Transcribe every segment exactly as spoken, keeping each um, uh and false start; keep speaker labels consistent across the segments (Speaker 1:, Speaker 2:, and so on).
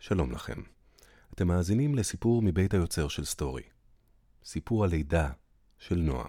Speaker 1: שלום לכם. אתם מאזינים לסיפור מבית היוצר של סטורי. סיפור הלידה של נועם.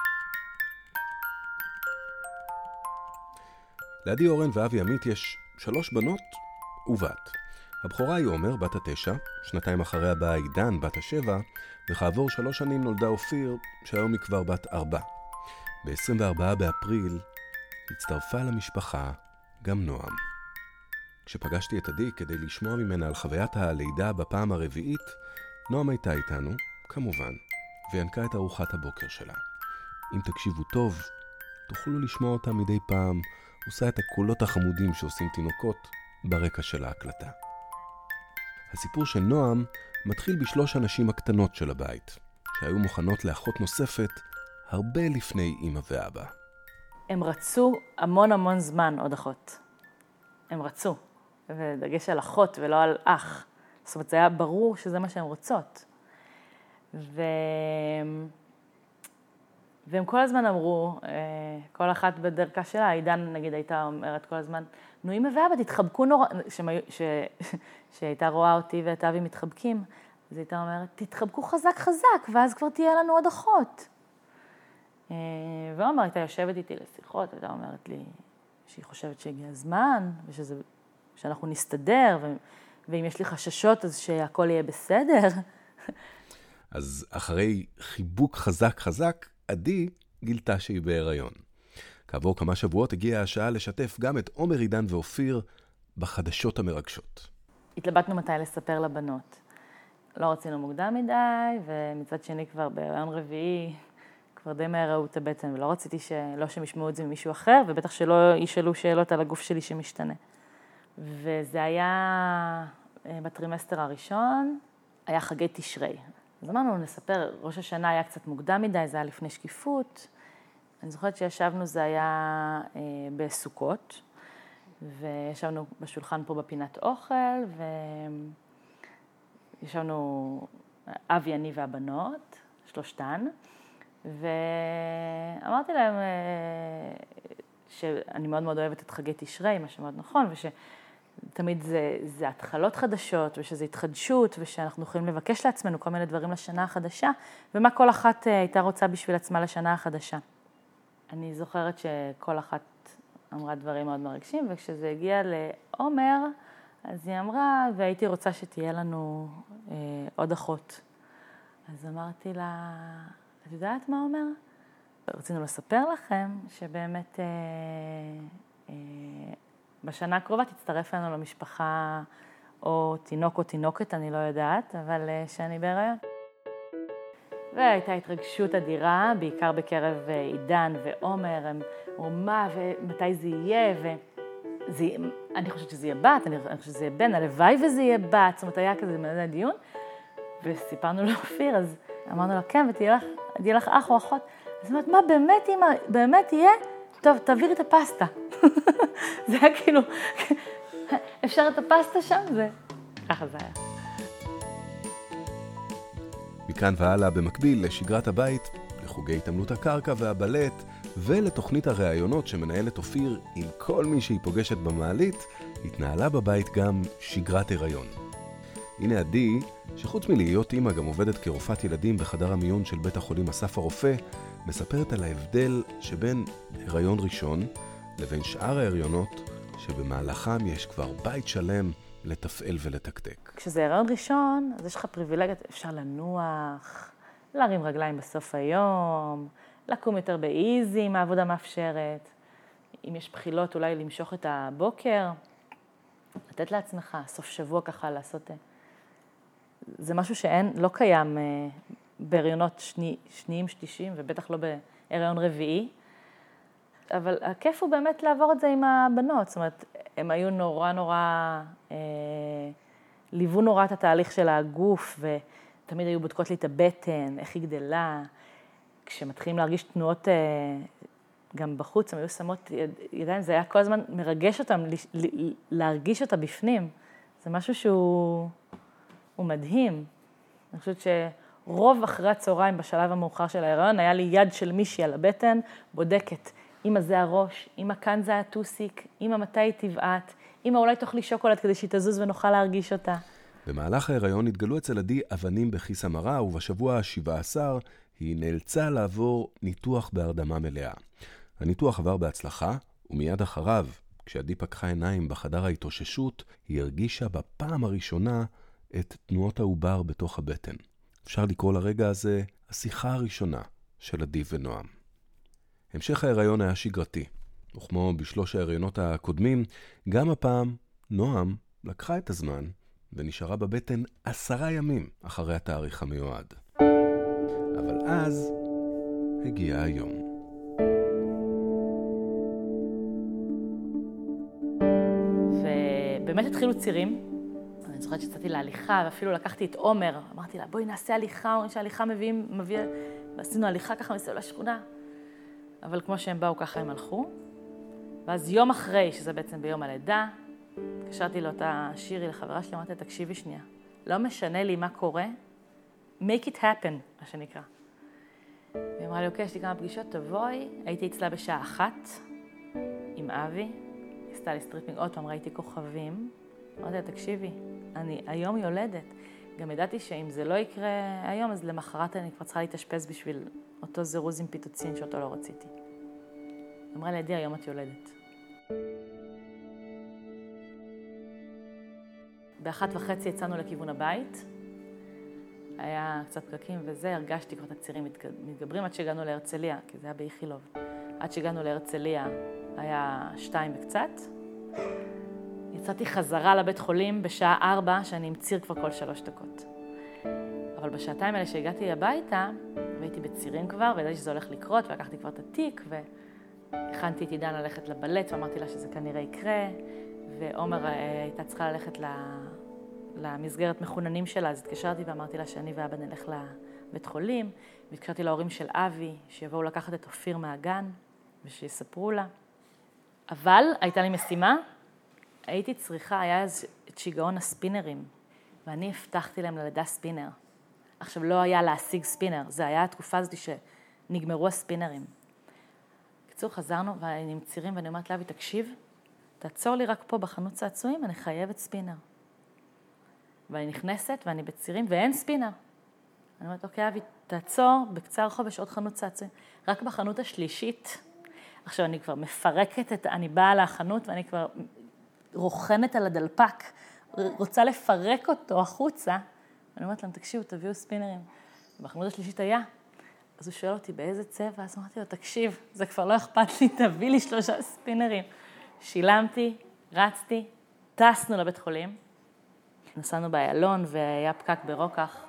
Speaker 1: לעדי אורן ואבי עמית יש שלוש בנות ובת. הבכורה היא עומר, בת התשע, שנתיים אחריה באה עידן, בת השבע, וכעבור שלוש שנים נולדה אופיר, שהיום היא כבר בת ארבע. ב-עשרים וארבעה באפריל הצטרפה למשפחה גם נועם. כשפגשתי את עדי כדי לשמוע ממנה על חוויית הלידה בפעם הרביעית, נועם הייתה איתנו, כמובן, וינקה את ארוחת הבוקר שלה. אם תקשיבו טוב, תוכלו לשמוע אותה מדי פעם, עושה את הקולות החמודים שעושים תינוקות ברקע של ההקלטה. הסיפור של נועם מתחיל בשלוש הנשים הקטנות של הבית, שהיו מוכנות לאחות נוספת הרבה לפני אמא ואבא.
Speaker 2: הם רצו המון המון זמן עוד אחות. הם רצו, ודגש על אחות ולא על אח. זאת אומרת, זה היה ברור שזה מה שהן רוצות. ו... והם כל הזמן אמרו, כל אחת בדרכה שלה, עידן נגיד הייתה אומרת כל הזמן, נו אמא ואבא תתחבקו נורא, ש... שהייתה רואה אותי ואת אבי מתחבקים, אז הייתה אומרת, תתחבקו חזק חזק, ואז כבר תהיה לנו עוד אחות. ועומר הייתה יושבת איתי לשיחות, הייתה אומרת לי שהיא חושבת שהגיע הזמן, ושזה, שאנחנו נסתדר, ו... ואם יש לי חששות אז שהכל יהיה בסדר.
Speaker 1: אז אחרי חיבוק חזק חזק, עדי גילתה שהיא בהיריון. כעבור כמה שבועות הגיעה השעה לשתף גם את עומר, עידן ואופיר בחדשות המרגשות.
Speaker 2: התלבטנו מתי לספר לבנות. לא רצינו מוקדם מדי, ומצד שני כבר בהיריון רביעי, כבר די מהר ראו את הבטן, ולא רציתי שלא שהם ישמעו את זה ממישהו אחר, ובטח שלא ישאלו שאלות על הגוף שלי שמשתנה. וזה היה בטרימסטר הראשון, היה חגי תשרי. אז אמרנו, נספר, ראש השנה היה קצת מוקדם מדי, זה היה לפני שקיפות. אני זוכרת שישבנו, זה היה אה, בסוכות, וישבנו בשולחן פה בפינת אוכל, וישבנו אבי, אני והבנות, שלושתן, ואמרתי להם אה, שאני מאוד מאוד אוהבת את חגי תשרי, מה שמאוד נכון, וש... תמיד זה, זה התחלות חדשות, ושזה התחדשות, ושאנחנו יכולים לבקש לעצמנו כל מיני דברים לשנה החדשה, ומה כל אחת הייתה רוצה בשביל עצמה לשנה החדשה. אני זוכרת שכל אחת אמרה דברים מאוד מרגשים, וכשזה הגיע לעומר, אז היא אמרה, והייתי רוצה שתהיה לנו אה, עוד אחות. אז אמרתי לה, את יודעת מה אומר? רצינו לספר לכם שבאמת... אה, אה, בשנה הקרובה תצטרף לנו למשפחה או תינוק או תינוקת, אני לא יודעת, אבל שאני בהיריון. והייתה התרגשות אדירה, בעיקר בקרב עידן ועומר, הם אמרו מה ומתי זה יהיה, ואני חושבת שזה יהיה בת, אני חושבת שזה יהיה בן, הלוואי וזה יהיה בת, זאת אומרת, היה כזה מלא דיון, וסיפרנו לאופיר, אז אמרנו לה, כן, ותהיה לך, תהיה לך אח או אחות. אז אמרת, מה באמת, אמא, באמת יהיה? טוב, תעביר את הפסטה. זה היה כאילו, אפשר את הפסטה שם? זה, ככה זה היה.
Speaker 1: מכאן והלאה במקביל לשגרת הבית, לחוגי התעמלות הקרקע והבלט, ולתוכנית הראיונות שמנהלת אופיר עם כל מי שהיא פוגשת במעלית, התנהלה בבית גם שגרת הריון. הנה עדי, שחוץ מלהיות אימא גם עובדת כרופאת ילדים בחדר המיון של בית החולים אסף הרופא, מספרת על ההבדל שבין הריון ראשון לבין שאר ההריונות שבמהלכם יש כבר בית שלם לתפעל ולתקתק.
Speaker 2: כשזה הריון ראשון, אז יש לך פריבילגיות, אפשר לנוח, להרים רגליים בסוף היום, לקום יותר באיזי אם העבודה מאפשרת, אם יש בחילות אולי למשוך את הבוקר, לתת לעצמך, סוף שבוע ככה לעשות... זה משהו שאין, לא קיים בהריונות שני, שניים, שלישיים, ובטח לא בהריון רביעי. אבל הכיף הוא באמת לעבור את זה עם הבנות. זאת אומרת, הם היו נורא נורא, אה, ליוו נורא את התהליך של הגוף, ותמיד היו בודקות לי את הבטן, איך היא גדלה. כשמתחילים להרגיש תנועות אה, גם בחוץ, הם היו שמות ידיים, זה היה כל הזמן מרגש אותם, להרגיש אותה בפנים. זה משהו שהוא הוא מדהים. אני חושבת שרוב אחרי הצהריים בשלב המאוחר של ההיריון, היה לי יד של מישהי על הבטן, בודקת, אמא זה הראש, אמא כאן זה הטוסיק, אמא מתי היא תבעט, אמא אולי תאכלי שוקולד כדי שהיא תזוז ונוכל להרגיש אותה.
Speaker 1: במהלך ההיריון התגלו אצל עדי אבנים בכיס המרה, ובשבוע ה-שבע עשרה היא נאלצה לעבור ניתוח בהרדמה מלאה. הניתוח עבר בהצלחה, ומיד אחריו, כשעדי פקחה עיניים בחדר ההתאוששות, היא הרגישה בפעם הראשונה את תנועות העובר בתוך הבטן. אפשר לקרוא לרגע הזה השיחה הראשונה של עדי ונועם. המשך ההיריון היה שגרתי, וכמו בשלוש ההיריונות הקודמים, גם הפעם נועם לקחה את הזמן ונשארה בבטן עשרה ימים אחרי התאריך המיועד. אבל אז הגיע היום.
Speaker 2: ובאמת התחילו צירים. אני זוכרת שצאתי להליכה, ואפילו לקחתי את עומר. אמרתי לה, בואי נעשה הליכה, אומרים שההליכה מביאים, מביא... ועשינו הליכה ככה מסביב לשכונה. אבל כמו שהם באו, ככה הם הלכו. ואז יום אחרי, שזה בעצם ביום הלידה, התקשרתי לאותה שירי, לחברה שלי, אמרתי, תקשיבי שנייה. לא משנה לי מה קורה, make it happen, מה שנקרא. והיא אמרה לי, אוקיי, יש לי כמה פגישות, תבואי. הייתי אצלה בשעה אחת, עם אבי. עשתה לי סטריפינג, עוד פעם ראיתי כוכבים. אמרתי לה, תקשיבי, אני היום יולדת. גם ידעתי שאם זה לא יקרה היום, אז למחרת אני כבר צריכה להתאשפז בשביל אותו זירוז עם פיתוצין שאותו לא רציתי. אמרה לי, עדי, היום את יולדת. באחת וחצי יצאנו לכיוון הבית. היה קצת פקקים וזה, הרגשתי כבר את הצירים מתגברים עד שהגענו להרצליה, כי זה היה באיכילוב. עד שהגענו להרצליה היה שתיים וקצת. יצאתי חזרה לבית חולים בשעה ארבע, שאני עם ציר כבר כל שלוש דקות. אבל בשעתיים האלה שהגעתי הביתה, והייתי בצירים כבר, וידעתי שזה הולך לקרות, ולקחתי כבר את התיק, והכנתי את עידן ללכת לבלט, ואמרתי לה שזה כנראה יקרה, ועומר הייתה צריכה ללכת למסגרת מחוננים שלה, אז התקשרתי ואמרתי לה שאני ואבא נלך לבית חולים, והתקשרתי להורים של אבי, שיבואו לקחת את אופיר מהגן, ושיספרו לה. אבל הייתה לי משימה, הייתי צריכה, היה אז את שיגעון הספינרים, ואני הבטחתי להם ללידה ספינר. עכשיו, לא היה להשיג ספינר, זה היה התקופה הזאת שנגמרו הספינרים. בקיצור, חזרנו, ואני עם צירים, ואני אומרת לאבי, תקשיב, תעצור לי רק פה בחנות צעצועים, אני חייבת ספינר. ואני נכנסת, ואני בצירים, ואין ספינר. אני אומרת, אוקיי, אבי, תעצור בקצר חובש עוד חנות צעצועים. רק בחנות השלישית, עכשיו אני כבר מפרקת את, אני באה לחנות, ואני כבר רוחנת על הדלפק, רוצה לפרק אותו החוצה. אני אומרת להם, תקשיבו, תביאו ספינרים. בחנות השלישית היה. אז הוא שואל אותי, באיזה צבע? אז אמרתי לו, תקשיב, זה כבר לא אכפת לי, תביא לי שלושה ספינרים. שילמתי, רצתי, טסנו לבית חולים. נסענו באיילון והיה פקק ברוקח.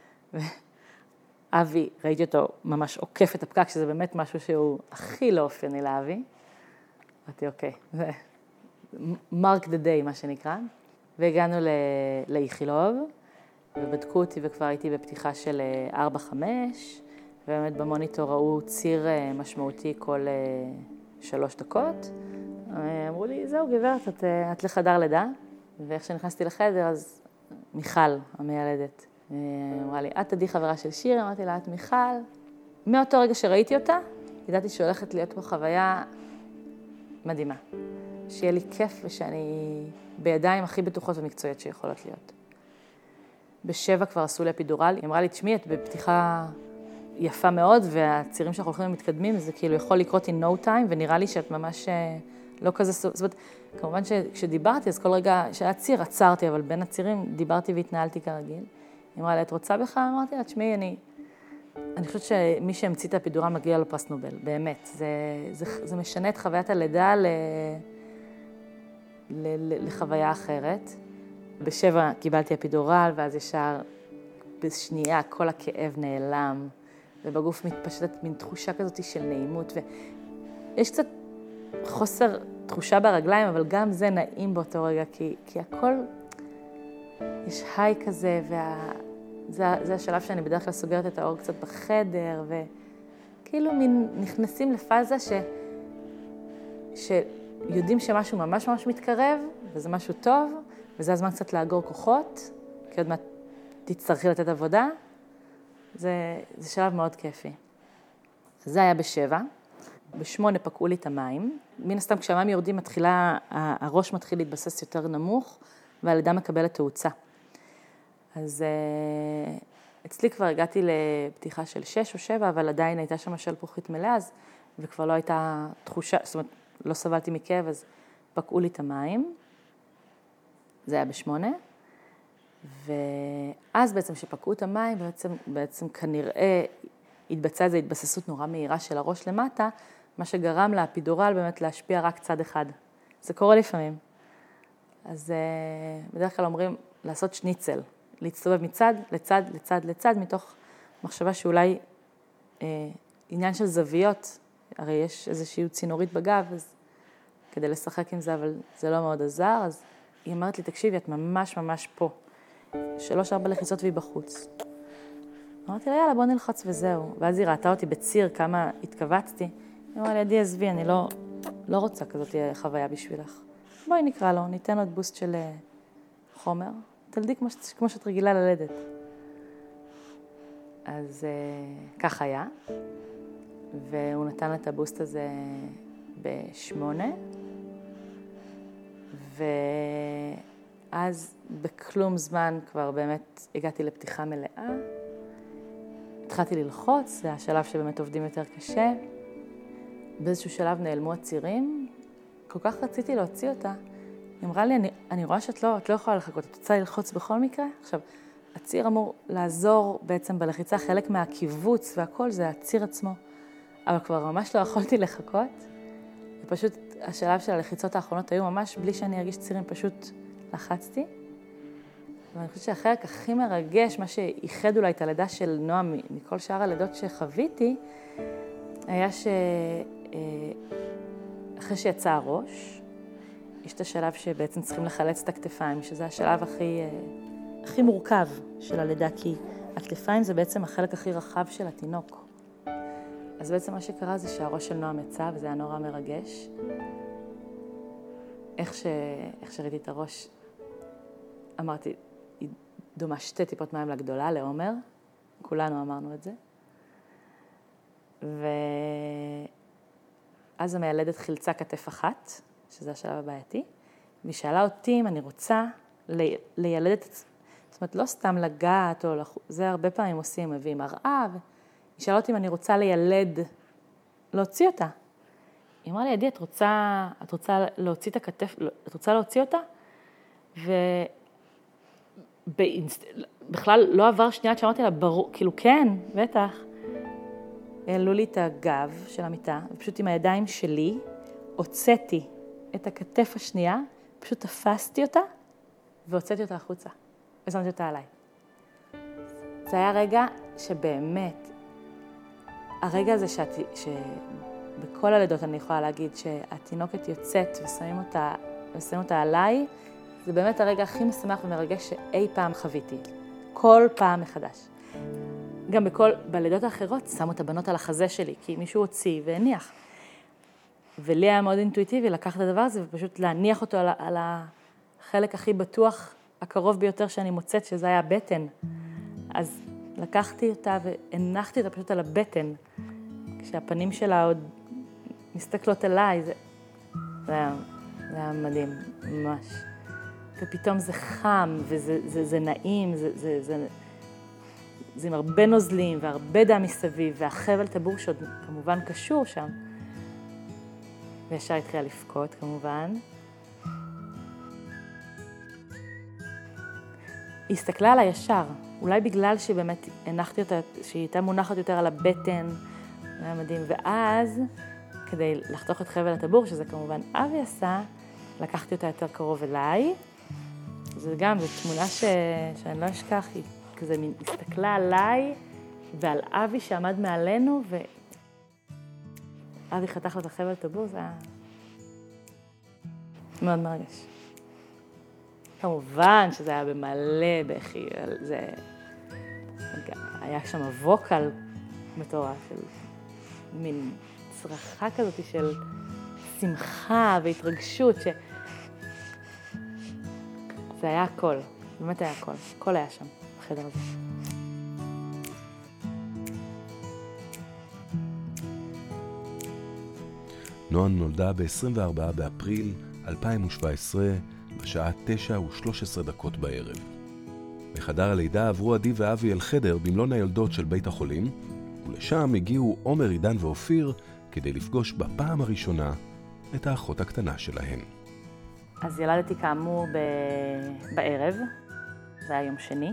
Speaker 2: אבי, ראיתי אותו ממש עוקף את הפקק, שזה באמת משהו שהוא הכי לא אופייני לאבי. אמרתי, אוקיי, זה mark the day, מה שנקרא. והגענו לאיכילוב, ובדקו אותי וכבר הייתי בפתיחה של ארבע חמש, ובאמת במוניטור ראו ציר משמעותי כל שלוש דקות. אמרו לי, זהו גברת, את, את לחדר לידה. ואיך שנכנסתי לחדר, אז מיכל, המיילדת, אמרה לי, את עדי חברה של שיר, אמרתי לה, את מיכל. מאותו רגע שראיתי אותה, ידעתי שהולכת להיות פה חוויה מדהימה. שיהיה לי כיף ושאני בידיים הכי בטוחות ומקצועיות שיכולות להיות. בשבע כבר עשו לי אפידורל, היא אמרה לי, תשמעי, את בפתיחה יפה מאוד, והצירים שאנחנו הולכים ומתקדמים, זה כאילו יכול לקרות in no time, ונראה לי שאת ממש לא כזה, זאת אומרת, כמובן שכשדיברתי, אז כל רגע שהיה ציר, עצרתי, אבל בין הצירים דיברתי והתנהלתי כרגיל. היא אמרה לי, את רוצה בך? אמרתי לה, תשמעי, אני, אני חושבת שמי שהמציא את האפידורל מגיע לו פרס נובל, באמת. זה, זה, זה משנה את חוויית הלידה ל, ל, ל, לחוויה אחרת. בשבע קיבלתי אפידורל, ואז ישר בשנייה כל הכאב נעלם, ובגוף מתפשטת מין תחושה כזאת של נעימות, ויש קצת חוסר תחושה ברגליים, אבל גם זה נעים באותו רגע, כי, כי הכל, יש היי כזה, וזה זה השלב שאני בדרך כלל סוגרת את האור קצת בחדר, וכאילו מין נכנסים לפאזה ש, שיודעים שמשהו ממש ממש מתקרב, וזה משהו טוב, וזה הזמן קצת לאגור כוחות, כי עוד מעט תצטרכי לתת עבודה, זה, זה שלב מאוד כיפי. זה היה בשבע, בשמונה פקעו לי את המים, מן הסתם כשהמים יורדים מתחילה, הראש מתחיל להתבסס יותר נמוך, והלידה מקבלת תאוצה. אז uh, אצלי כבר הגעתי לפתיחה של שש או שבע, אבל עדיין הייתה שם שלפוחית מלאה, אז, וכבר לא הייתה תחושה, זאת אומרת, לא סבלתי מכאב, אז פקעו לי את המים. זה היה בשמונה. ואז בעצם שפקעו את המים, בעצם, בעצם כנראה התבצעה איזו התבססות נורא מהירה של הראש למטה, מה שגרם לאפידורל באמת להשפיע רק צד אחד. זה קורה לפעמים. אז בדרך כלל אומרים לעשות שניצל, להצטובב מצד לצד לצד לצד, מתוך מחשבה שאולי אה, עניין של זוויות, הרי יש איזושהי צינורית בגב, אז כדי לשחק עם זה, אבל זה לא מאוד עזר, אז היא אמרת לי, תקשיבי, את ממש ממש פה. שלוש, ארבע לחיצות והיא בחוץ. אמרתי לה, יאללה, בוא נלחץ וזהו. ואז היא ראתה אותי בציר, כמה התכווצתי. היא אמרה לי, עדי, עזבי, אני לא, לא רוצה כזאת חוויה בשבילך. בואי נקרא לו, ניתן עוד בוסט של חומר. תלדי כמו, כמו שאת רגילה ללדת. אז uh, כך היה. והוא נתן את הבוסט הזה בשמונה. ואז בכלום זמן כבר באמת הגעתי לפתיחה מלאה. התחלתי ללחוץ, זה השלב שבאמת עובדים יותר קשה. באיזשהו שלב נעלמו הצירים. כל כך רציתי להוציא אותה. היא אמרה לי, אני, אני רואה שאת לא, את לא יכולה לחכות, את רוצה ללחוץ בכל מקרה? עכשיו, הציר אמור לעזור בעצם בלחיצה, חלק מהקיבוץ והכל זה הציר עצמו. אבל כבר ממש לא יכולתי לחכות. ופשוט השלב של הלחיצות האחרונות היו ממש בלי שאני ארגיש צירים, פשוט לחצתי. ואני חושבת שהחלק הכי מרגש, מה שייחד אולי את הלידה של נועה מכל שאר הלידות שחוויתי, היה שאחרי שיצא הראש, יש את השלב שבעצם צריכים לחלץ את הכתפיים, שזה השלב הכי, הכי מורכב של הלידה, כי הכתפיים זה בעצם החלק הכי רחב של התינוק. אז בעצם מה שקרה זה שהראש של נועה מצא, וזה היה נורא מרגש. איך, ש... איך שראיתי את הראש, אמרתי, היא דומה שתי טיפות מים לגדולה, לעומר. כולנו אמרנו את זה. ואז המיילדת חילצה כתף אחת, שזה השלב הבעייתי, והיא שאלה אותי אם אני רוצה לי... לילד את... זאת אומרת, לא סתם לגעת, או לח... זה הרבה פעמים עושים, מביאים מראה, ו... היא שאלה אותי אם אני רוצה לילד, להוציא אותה. היא אמרה לי, עדי, את רוצה, את רוצה להוציא את הכתף, את רוצה להוציא אותה? ובכלל לא עבר שנייה, שאמרתי לה, ברור, כאילו כן, בטח. העלו לי את הגב של המיטה, ופשוט עם הידיים שלי, הוצאתי את הכתף השנייה, פשוט תפסתי אותה, והוצאתי אותה החוצה, ושמתי אותה עליי. זה היה רגע שבאמת, הרגע הזה שאת, שבכל הלידות אני יכולה להגיד שהתינוקת יוצאת ושמים אותה, ושמים אותה עליי, זה באמת הרגע הכי משמח ומרגש שאי פעם חוויתי. כל פעם מחדש. גם בכל, בלידות האחרות שמו את הבנות על החזה שלי, כי מישהו הוציא והניח. ולי היה מאוד אינטואיטיבי לקחת את הדבר הזה ופשוט להניח אותו על, על החלק הכי בטוח, הקרוב ביותר שאני מוצאת, שזה היה הבטן. אז לקחתי אותה והנחתי אותה פשוט על הבטן, כשהפנים שלה עוד מסתכלות עליי, זה, זה, היה, זה היה מדהים, ממש. ופתאום זה חם, וזה זה, זה נעים, זה, זה, זה, זה עם הרבה נוזלים והרבה דם מסביב, והחבל טבור שעוד כמובן קשור שם. וישר התחילה לפקות כמובן. היא הסתכלה על הישר, אולי בגלל שבאמת הנחתי אותה, שהיא הייתה מונחת יותר על הבטן, זה היה מדהים. ואז, כדי לחתוך את חבל הטבור, שזה כמובן אבי עשה, לקחתי אותה יותר קרוב אליי. זה גם, זו תמונה ש... שאני לא אשכח, היא כזה הסתכלה עליי ועל אבי שעמד מעלינו, ואבי חתך לו את החבל הטבור, זה היה מאוד מרגש. כמובן שזה היה במלא בכי, זה... היה שם ווקל מטורף, של מין צרחה כזאת של שמחה והתרגשות, ש... זה היה הכל, באמת היה הכל, הכל היה שם, בחדר הזה.
Speaker 1: נועה נולדה ב-עשרים וארבעה באפריל אלפיים ושבע עשרה, בשעה תשע ושלוש עשרה דקות בערב. בחדר הלידה עברו עדי ואבי אל חדר במלון היולדות של בית החולים, ולשם הגיעו עומר, עידן ואופיר כדי לפגוש בפעם הראשונה את האחות הקטנה שלהן.
Speaker 2: אז ילדתי כאמור ב... בערב, זה היה יום שני.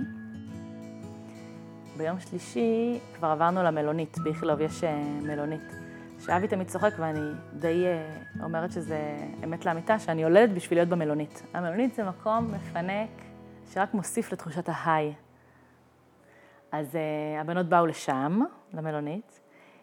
Speaker 2: ביום שלישי כבר עברנו למלונית, באיכילוב יש מלונית. שאבי תמיד צוחק ואני די אומרת שזה אמת לאמיתה, שאני יולדת בשביל להיות במלונית. המלונית זה מקום מפנק שרק מוסיף לתחושת ההיי. אז uh, הבנות באו לשם, למלונית,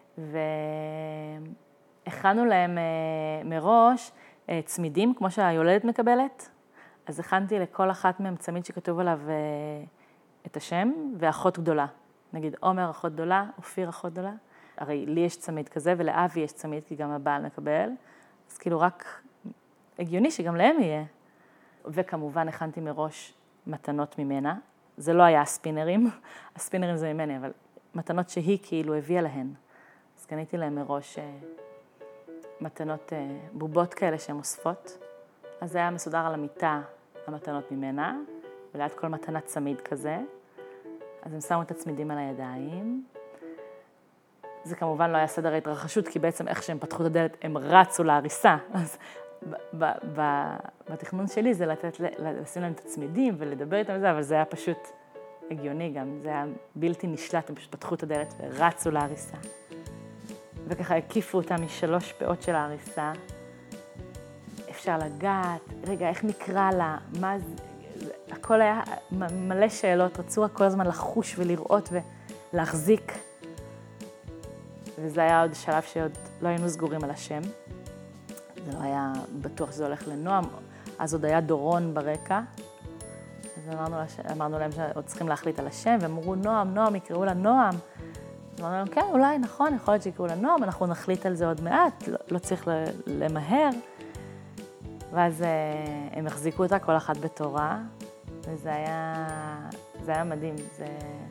Speaker 2: והכנו להם uh, מראש uh, צמידים, כמו שהיולדת מקבלת. אז הכנתי לכל אחת מהם צמיד שכתוב עליו uh, את השם, ואחות גדולה. נגיד, עומר אחות גדולה, אופיר אחות גדולה. הרי לי יש צמיד כזה, ולאבי יש צמיד, כי גם הבעל מקבל. אז כאילו רק הגיוני שגם להם יהיה. וכמובן הכנתי מראש מתנות ממנה. זה לא היה הספינרים, הספינרים זה ממני, אבל מתנות שהיא כאילו הביאה להן. אז קניתי להם מראש מתנות, בובות כאלה שהן אוספות. אז זה היה מסודר על המיטה, המתנות ממנה, וליד כל מתנת צמיד כזה. אז הם שמו את הצמידים על הידיים. זה כמובן לא היה סדר ההתרחשות, כי בעצם איך שהם פתחו את הדלת, הם רצו להריסה. אז ב- ב- בתכנון שלי זה לתת, לשים להם את הצמידים ולדבר איתם וזה, אבל זה היה פשוט הגיוני גם, זה היה בלתי נשלט, הם פשוט פתחו את הדלת ורצו להריסה. וככה הקיפו אותם משלוש פאות של ההריסה. אפשר לגעת, רגע, איך נקרא לה, מה זה, הכל היה מלא שאלות, רצו כל הזמן לחוש ולראות ולהחזיק. וזה היה עוד שלב שעוד לא היינו סגורים על השם. זה לא היה בטוח שזה הולך לנועם, אז עוד היה דורון ברקע. אז אמרנו, אמרנו להם שעוד צריכים להחליט על השם, והם אמרו נועם, נועם, יקראו לה נועם. אז אמרנו להם, כן, אולי, נכון, יכול להיות שיקראו לה נועם, אנחנו נחליט על זה עוד מעט, לא, לא צריך למהר. ואז הם החזיקו אותה, כל אחת בתורה, וזה היה, זה היה מדהים. זה,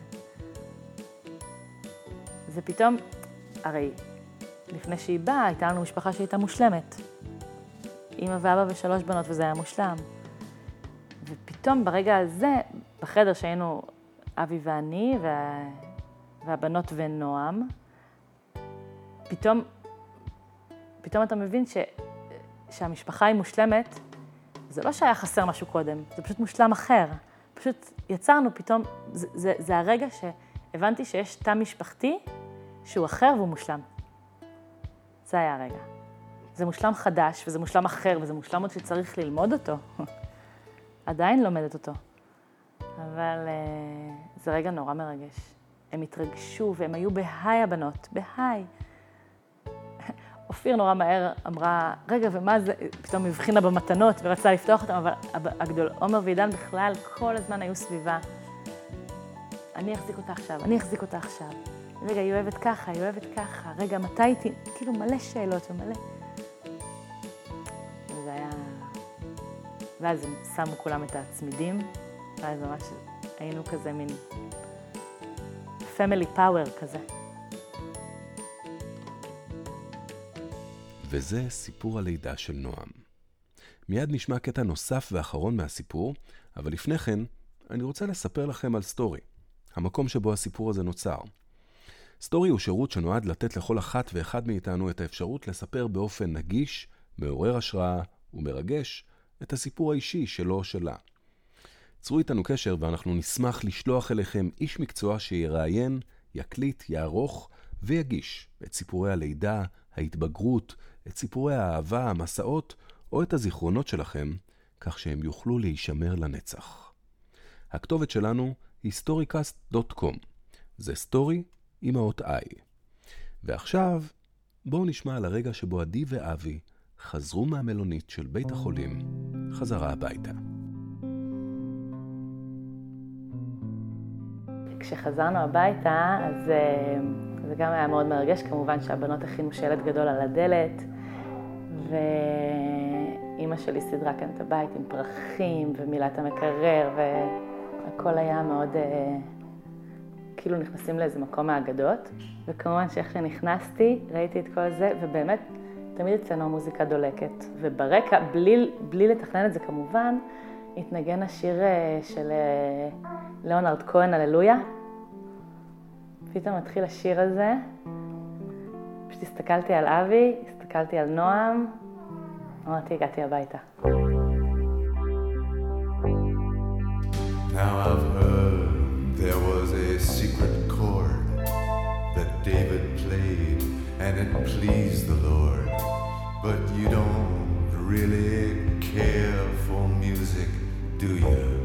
Speaker 2: זה פתאום, הרי לפני שהיא באה, הייתה לנו משפחה שהייתה מושלמת. אמא ואבא ושלוש בנות, וזה היה מושלם. ופתאום ברגע הזה, בחדר שהיינו אבי ואני, וה... והבנות ונועם, פתאום, פתאום אתה מבין ש... שהמשפחה היא מושלמת, זה לא שהיה חסר משהו קודם, זה פשוט מושלם אחר. פשוט יצרנו פתאום, זה, זה, זה הרגע שהבנתי שיש תא משפחתי שהוא אחר והוא מושלם. זה היה הרגע. זה מושלם חדש, וזה מושלם אחר, וזה מושלם עוד שצריך ללמוד אותו. עדיין לומדת אותו. אבל uh, זה רגע נורא מרגש. הם התרגשו, והם היו בהיי הבנות, בהיי. אופיר נורא מהר אמרה, רגע, ומה זה? פתאום הבחינה במתנות ורצה לפתוח אותם, אבל הגדול, עומר ועידן בכלל כל הזמן היו סביבה. אני אחזיק אותה עכשיו, אני אחזיק אותה עכשיו. רגע, היא אוהבת ככה, היא אוהבת ככה. רגע, מתי הייתי? כאילו מלא שאלות ומלא. וזה היה... ואז הם שמו כולם את הצמידים, ואז ממש היינו כזה מין family power כזה.
Speaker 1: וזה סיפור הלידה של נועם. מיד נשמע קטע נוסף ואחרון מהסיפור, אבל לפני כן אני רוצה לספר לכם על סטורי, המקום שבו הסיפור הזה נוצר. סטורי הוא שירות שנועד לתת לכל אחת ואחד מאיתנו את האפשרות לספר באופן נגיש, מעורר השראה ומרגש את הסיפור האישי שלו או שלה. צרו איתנו קשר ואנחנו נשמח לשלוח אליכם איש מקצוע שיראיין, יקליט, יערוך ויגיש את סיפורי הלידה, ההתבגרות, את סיפורי האהבה, המסעות או את הזיכרונות שלכם, כך שהם יוכלו להישמר לנצח. הכתובת שלנו היא סטוריקאסט דוט קום. זה סטורי עם האות I. ועכשיו בואו נשמע על הרגע שבו עדי ואבי חזרו מהמלונית של בית החולים חזרה הביתה.
Speaker 2: כשחזרנו הביתה, אז זה גם היה מאוד מרגש, כמובן שהבנות הכינו שלט גדול על הדלת, ואימא שלי סדרה כאן את הבית עם פרחים ומילת המקרר, והכל היה מאוד, כאילו נכנסים לאיזה מקום מהאגדות, וכמובן שאיך שנכנסתי, ראיתי את כל זה, ובאמת תמיד אצלנו המוזיקה דולקת, וברקע, בלי, בלי לתכנן את זה כמובן, התנגן השיר של ליאונרד כהן, הללויה. פתאום התחיל השיר הזה. פשוט הסתכלתי על אבי, הסתכלתי על נועם, אמרתי, הגעתי הביתה.
Speaker 3: Now I've heard there was a secret chord that David played and it pleased the Lord. But you don't really care for music, do you?